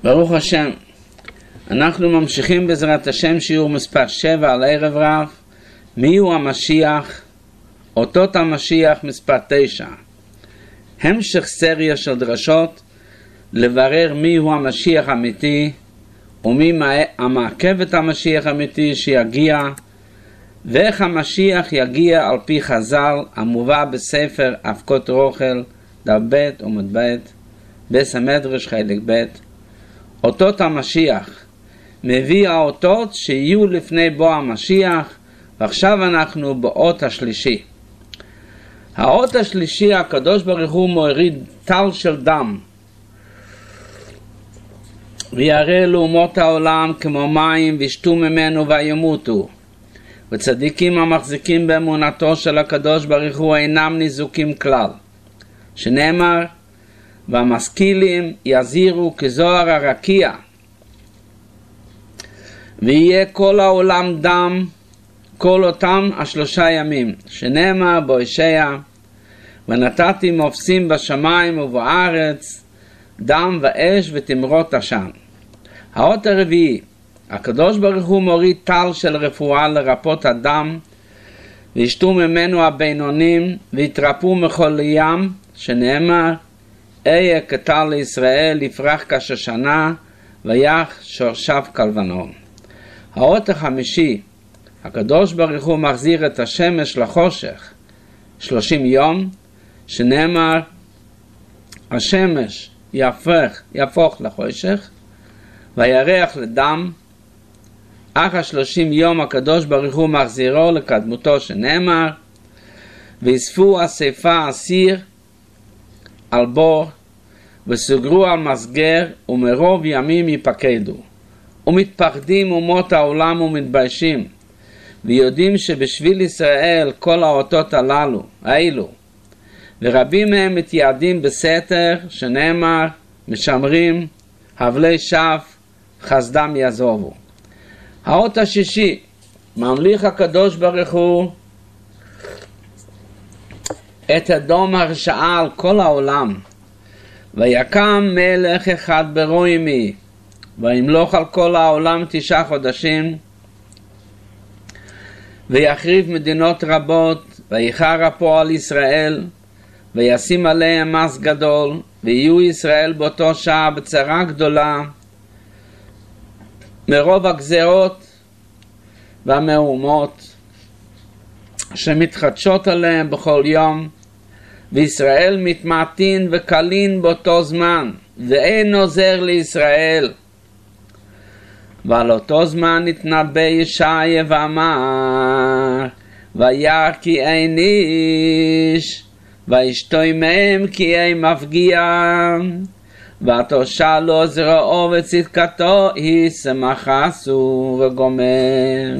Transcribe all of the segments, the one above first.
ברוך השם, אנחנו ממשיכים בעזרת השם שיעור מספר 7 על ערב רב. מי הוא המשיח? אותות המשיח מספר 9. המשך סריה של דרשות לברר מי הוא המשיח האמיתי ומי המעכב את המשיח האמיתי שיגיע, ואיך המשיח יגיע על פי חז"ל המובא בספר אבקות רוכל דף ב' עמוד ב' בית המדרש חלק ב'. אותות המשיח מביא האותות שיהיו לפני בוא המשיח, ועכשיו אנחנו באות השלישי. האות השלישי, הקדוש ברוך הוא מוריד טל של דם ויראה לאומות העולם כמו מים וישתו ממנו וימותו, וצדיקים המחזיקים באמונתו של הקדוש ברוך הוא אינם ניזוקים כלל, שנאמר והמשכילים יזהירו כזוהר הרקיע, ויהיה כל העולם דם כל אותם 3 ימים, שנאמר בהושע ונתתי מופסים בשמיים ובארץ דם ואש ותמרות עשן. האות הרביעי, הקדוש ברוך הוא מוריד טל של רפואה לרפות הדם, וישתו ממנו הבינונים ויתרפו מכל ים, שנאמר איה כטל לישראל יפרח כשושנה ויח שורשיו כלבנון. האות החמישי, הקדוש ברוך הוא מחזיר את השמש לחושך 30 יום, שנאמר השמש יהפוך לחושך וירח לדם, אך 30 יום הקדוש ברוך הוא מחזירו לקדמותו, שנאמר ויספו אספה אסיר על בור וסוגרו על מסגר ומרוב ימים יפקדו, ומתפחדים אומות העולם ומתביישים, ויודעים שבשביל ישראל כל האותות האלו, ורבים מהם מתייעדים בסתר, שנאמר משמרים הבלי שף חסדם יעזובו. האות השישי, ממליך הקדוש ברוך הוא את אדום הרשעה על כל העולם, ויקם מלך אחד ברוימי וימלוך על כל העולם 9 חודשים, ויחריב מדינות רבות, ויחר אפו על ישראל, וישים עליהם מס גדול, ויהיו ישראל באותו שעה בצרה גדולה מרוב הגזרות והמהומות שמתחדשות עליהם בכל יום, וישראל מתמעטין וקלין באותו זמן, ואין עוזר לישראל. ועל אותו זמן נתנבא ישעיה ואמר וירא כי אין איש, וישתוי מהם כי אין מפגיע, ותושע לו זרועו וצדקתו ישמחסו וגומר.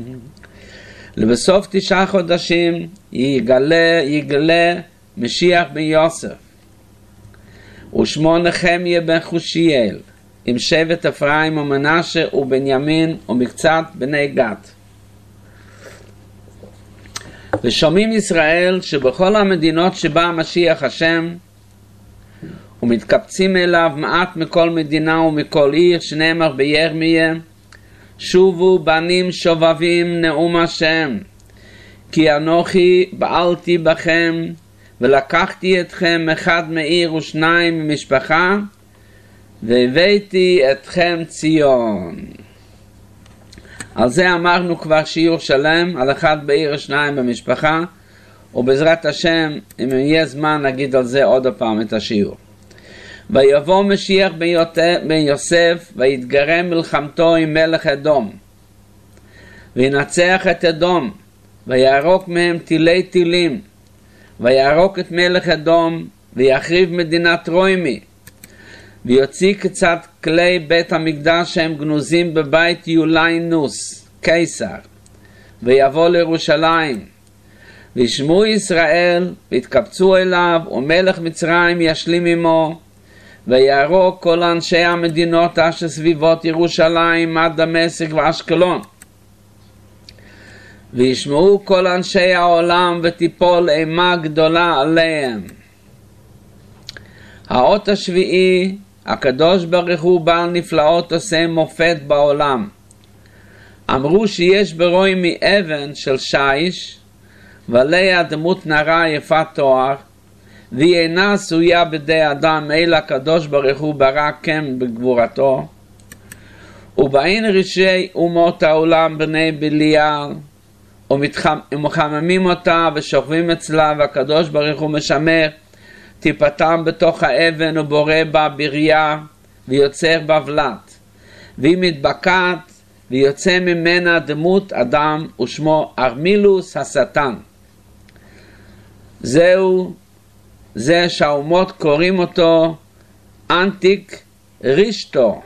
לבסוף 9 חודשים יגלה משיח בן יוסף, ושמו נחמיה בן חושיאל, עם שבט אפרים ומנשה ובנימין ומקצת בני גד. ושומעים ישראל שבכל המדינות שבה המשיח השם, ומתקבצים אליו מעט מכל מדינה ומכל עיר, שנאמר בירמיה שובו בנים שובבים נאום השם, כי אנוכי בעלתי בכם ולקחתי אתכם אחד מעיר ושניים ממשפחה, והבאתי אתכם ציון. על זה אמרנו כבר שיעור שלם, על אחד בעיר 2 במשפחה, ובעזרת השם אם יהיה זמן נגיד על זה עוד פעם את השיעור. ויבוא משיח בן יוסף ויתגרם מלחמתו עם מלך אדום, וינצח את אדום ויערוק מהם תילי תילים, ויערוק את מלך אדום ויחריב מדינת רוימי, ויוציא קצת כלי בית המקדש שהם גנוזים בבית יולינוס קיסר, ויבוא לירושלים, וישמעו ישראל ויתקבצו אליו, ומלך מצרים ישלים עמו, ויהרוג כל אנשי המדינות אשר סביבות ירושלים עד דמשק ואשקלון, וישמעו כל אנשי העולם ותיפול אימה גדולה עליהם. האות השביעי, הקדוש ברוך הוא בעל נפלאות עושה מופת בעולם. אמרו שיש ברוי מאבן של שיש, ועליה דמות נערה יפת תואר, והיא אינה עשויה בידי אדם, אלא הקדוש ברוך הוא ברא כן בגבורתו. ובאין ראשי אומות העולם בני בליעל, ומחממים אותה ושוכבים אצלה, והקדוש ברוך הוא משמר טיפתם בתוך האבן ובורא בה בריאה ויוצר בה ולט, והיא מתבקעת ויוצא ממנה דמות אדם ושמו ארמילוס השטן. זה שהאומות קוראים אותו אנטיק רישטו.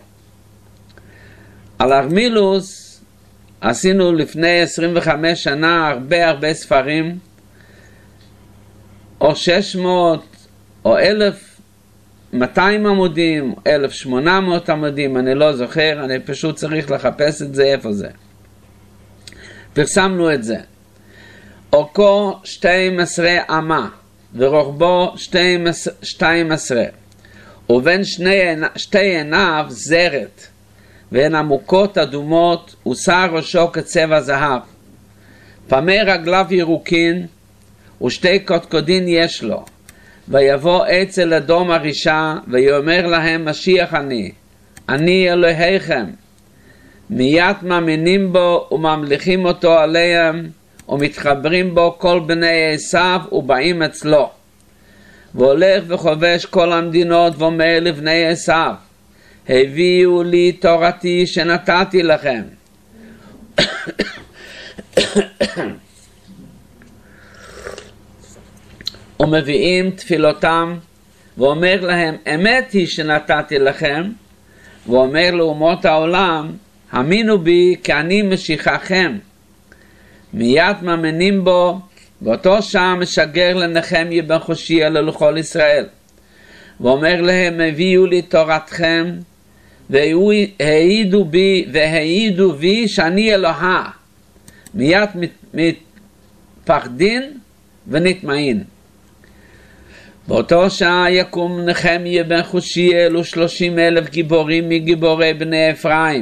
על ארמילוס עשינו לפני 25 שנה הרבה ספרים, או 600 או 1200 עמודים, 1800 עמודים, אני לא זוכר, אני פשוט צריך לחפש את זה איפה זה. פרסמנו את זה. אורכו 12 אמה ורוחבו 12, ובין שתי עיניו זרת, והן עמוקות אדומות, ושיער ראשו כצבע זהב. פמי רגליו ירוקין, ושתי קודקודין יש לו. ויבוא אצל אדום הרישה, ויאמר להם משיח אני אלוהיכם. מיד מאמינים בו וממליכים אותו עליהם, ומתחברים בו כל בני עשיו ובאים אצלו. והולך וחובש כל המדינות ואומר לבני עשיו, הביאו לי תורתי שנתתי לכם. ומביאים תפילותם, ואומר להם, אמת היא שנתתי לכם, ואומר לאומות העולם, האמינו בי כי אני משיחכם. מיד מאמינים בו, באותו שעה משגר לנחמיה בן חושייה לכל ישראל. ואומר להם, הביאו לי תורתכם, והעידו בי שאני אלוהה. מיד מתפחדין ונטמעין. באותו שעה יקום נחמיה בן חושיאל ו30,000 גיבורים מגיבורי בני אפרים.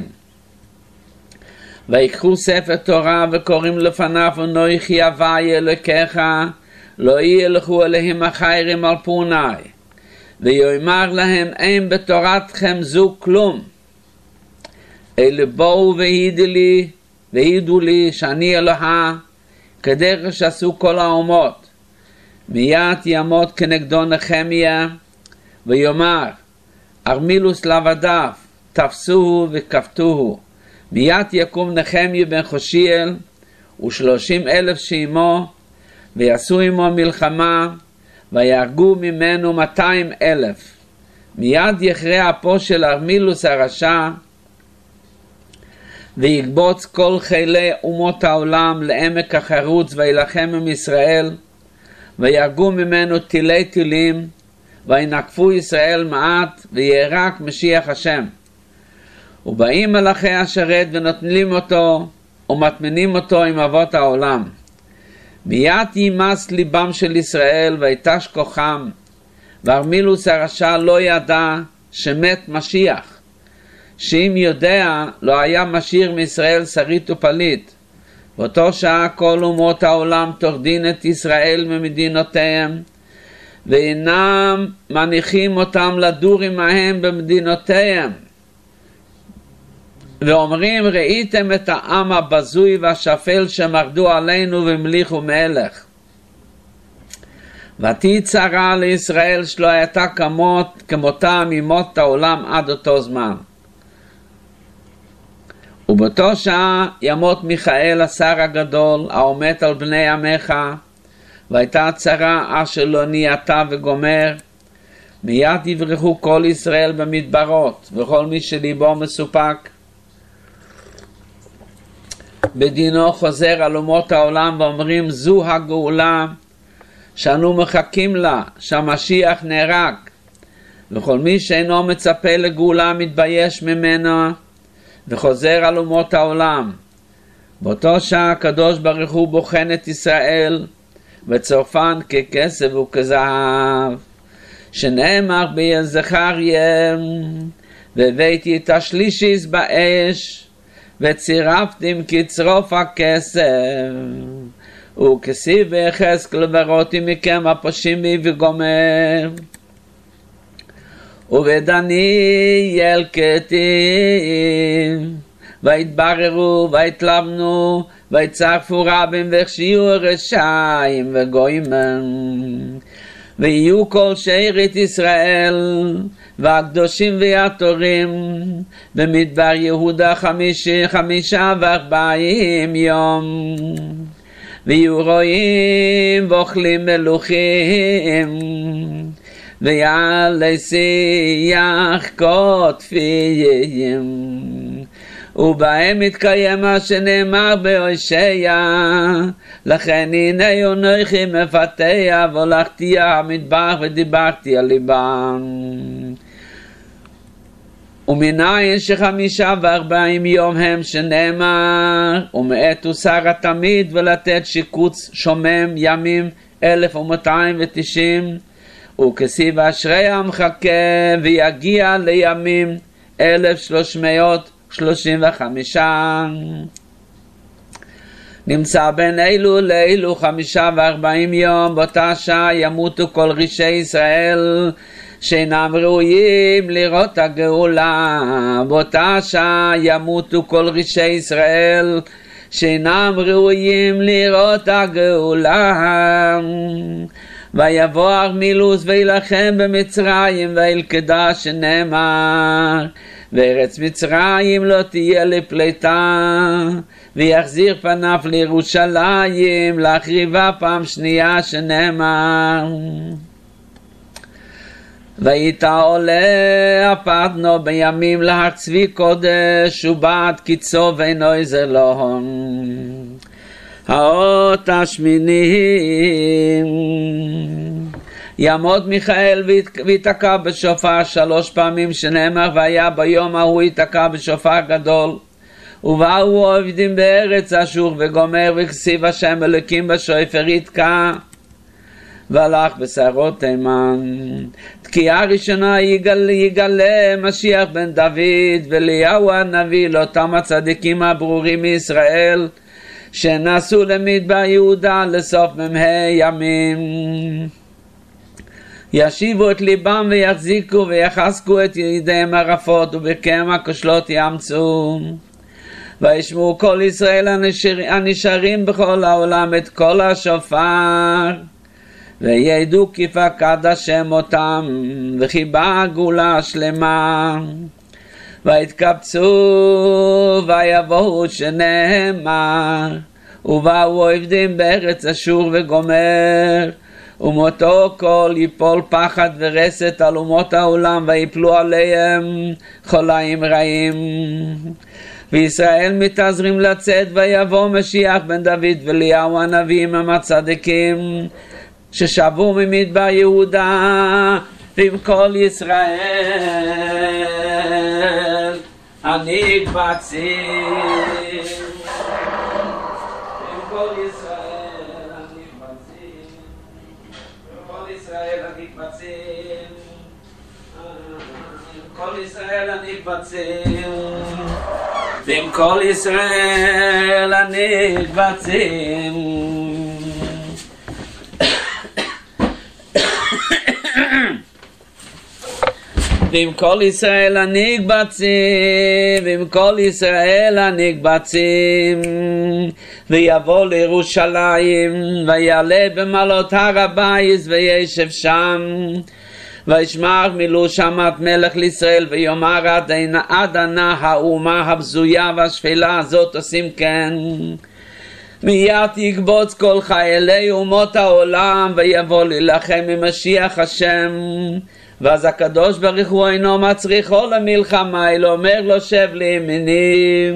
ויקחו ספר תורה וקוראים לפניו, ונויחי הווי אלוקיך, לא ילכו אליהם אחרים על פוני. ויאמר להם, אין בתורתכם זו כלום. אלה בואו והעידו לי שאני אלוהה, כדרך שעשו כל האומות. מיד יעמוד כנגדו נחמיה, ויאמר, ארמילוס לעבדיו, תפסוהו וכפתוהו. מיד יקום נחמיה בן חושיאל, ו30,000 שעמו, ויעשו עמו מלחמה, ויהרגו ממנו 200,000. מיד יכרה אפו של ארמילוס הרשע, ויקבוץ כל חילי אומות העולם לעמק החרוץ, וילחם עם ישראל, ויהרגו ממנו תילי תילים, וינקפו ישראל מעט, וירק משיח השם. ובאים מלאכי השרת ונותנים אותו, ומטמינים אותו עם אבות העולם. מיד יימס ליבם של ישראל, ויתש כוחם, וארמילוס הרשע לא ידע שמת משיח, שאם יודע לא היה משאיר מישראל שריד ופליט. באותו שעה כל אומות העולם תורדין את ישראל ממדינותיהם, ואינם מניחים אותם לדור עמהם במדינותיהם. ואומרים, ראיתם את העם הבזוי והשפל שמרדו עלינו והמליכו מלך. ותהי צרה לישראל שלא הייתה כמותה ממות העולם עד אותו זמן. ובאותו שעה ימות מיכאל השר הגדול העומד על בני עמך, והייתה צרה אשר לא נהייתה וגומר. מיד יברחו כל ישראל במדברות, וכל מי שליבו מסופק בדינו חוזר על אומות העולם, ואומרים, זו הגאולה שאנו מחכים לה, שהמשיח נהרג. וכל מי שאינו מצפה לגאולה מתבייש ממנה, וחוזר על אומות העולם. באותו שעה הקדוש ברוך הוא בוחן את ישראל, וצורפן ככסף וכזהב, שנאמר בזכריה, והבאתי את השלישיס באש, וצירפתם כצרוף הכסף, וכסיב ויחזקאל וראיתי מכם הפושעים בי וגומר. ובדניאל כתיב, ויתבררו ויתלבנו ויצרפו רבים והכשיו רשעים וגוימן, ויהיו כל שארית ישראל והקדושים והתורים במדבר יהודה 45 יום, ויהיו רועים ואוכלים מלוכים ויעלי שיח קוטפיים, ובהם מתקיים מה שנאמר בהושע, לכן הנה אנוכי מפתח והולכתי המדבר ודיברתי על ליבם. ומנין ש45 יום הם שנאמר, ומאתו שר התמיד ולתת שיקוץ שומם ימים 1290, וכסיב אשרי המחכה ויגיע לימים 1335. נמצא בין אלו לאלו 45 יום, באותה שעה ימותו כל ראשי ישראל שאינם ראויים לראות הגאולה. באותה שעה ימותו כל ראשי ישראל שאינם ראויים לראות הגאולה. ויבוא ארמילוס וילחם במצרים וילכדה, שנאמר וארץ מצרים לא תהיה לפליטה, ויחזיר פניו לירושלים להחריבה פעם שנייה, שנאמר ויתה עולה הפדנו בימים להר צבי קודש, ובעד קיצו ואינו עזר לו. האות השמינים, יעמוד מיכאל ויתקע בשופר 3 פעמים, שנאמר והיה ביום ההוא יתקע בשופר גדול. ובאו עובדים בארץ אשור וגומר, וכסיב השם אלוקים בשופר יתקע, והלך בשערות תימן. תקיעה ראשונה יגלה משיח בן דוד, ואליהו הנביא לאותם הצדיקים הברורים מישראל שנסו למדבר יהודה לסוף ממהי ימים. ישיבו את ליבם ויחזיקו ויחזקו את ידיהם הרפות, וברכיהם הכושלות יאמצו. וישמעו כל ישראל הנשארים בכל העולם את כל השופר, וידעו כי פקד השם אותם, וכי באה הגאולה שלמה. ויתקבצו ויבואו, שנאמר ובאו עבדים בארץ אשור וגומר, ומותו כל יפול פחד ורסת על אומות העולם, ויפלו עליהם חולאים רעים. וישראל מתעזרים לצאת, ויבוא משיח בן דוד ואליהו הנביא עם הצדיקים ששבו ממדבר יהודה, ועם כל ישראל הנקבצים. עם כל ישראל הנקבצים, עם כל ישראל הנקבצים, עם כל ישראל הנקבצים, ועם כל ישראל הנקבצים. ועם כל ישראל הנקבצים, ועם כל ישראל הנקבצים, ויבוא לירושלים, ויעלה במעלות הר הבית, וישב שם, וישמע מילו שמת מלך לישראל, ויאמר עד ענה האומה הבזויה והשפלה הזאת עושים כן. מיד יקבוץ כל חיילי אומות העולם, ויבוא להילחם עם משיח השם. ואז הקדוש ברוך הוא אינו מצריכו למלחמה, אלא אומר לו שב לימיני.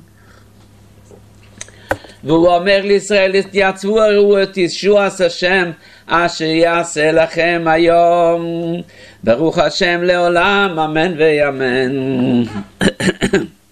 והוא אומר לישראל תתייצבו וראו את ישועת השם אשר יעשה לכם היום. ברוך השם לעולם, אמן ויאמן.